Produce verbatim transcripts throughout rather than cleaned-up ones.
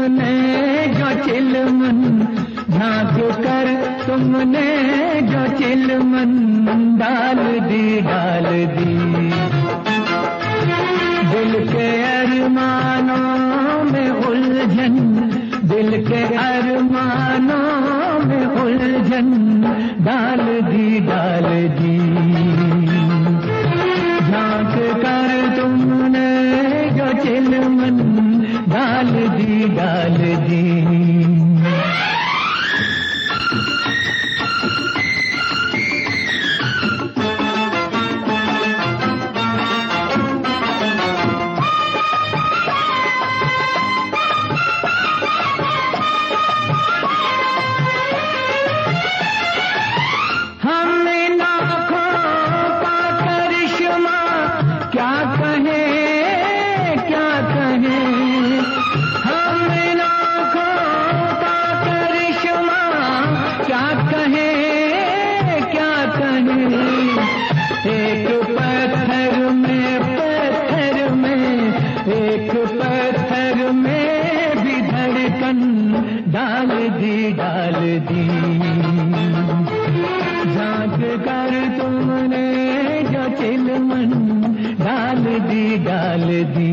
तुमने जो चिलमन, झांक कर तुमने जो चिलमन डाल दी डाल दी। दिल के अरमानों में उलझन, दिल के अरमानों में उलझन डाल दी डाल दी। झांक कर तुमने जो चिलमन डाल दी डाल दी। एक पत्थर में पत्थर में एक पत्थर में भी धड़कन डाल दी डाल दी। झांक कर तुमने जो चिलमन डाल दी डाल दी।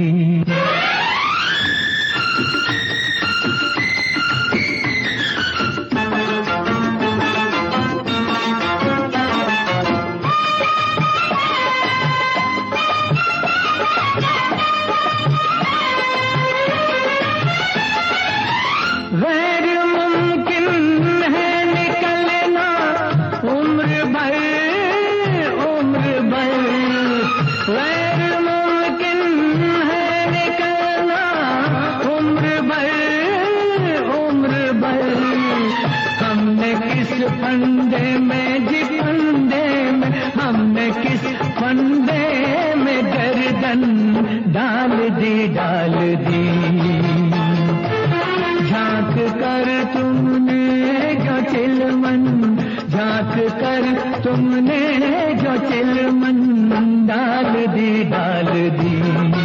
गैर मुमकिन है निकलना उम्र भर उम्र भर, गैर मुमकिन है निकलना उम्र भर उम्र भर। हमने किस फंदे में जी फंदे में, हमने किस फंदे में गर्दन डाल दी डाल दी। झांक कर तुमने जो चिलमन, झांक कर तुमने जो चिलमन डाल दी डाल दी।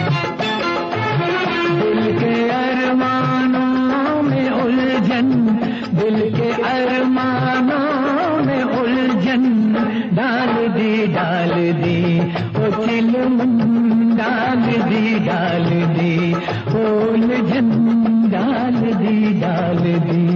दिल के अरमानों में उलझन, दिल के अरमानों में उलझन डाल दी डाल दी। ओ चिलमन डाल दी डाल दी, उलझन डाल दी डाल दी।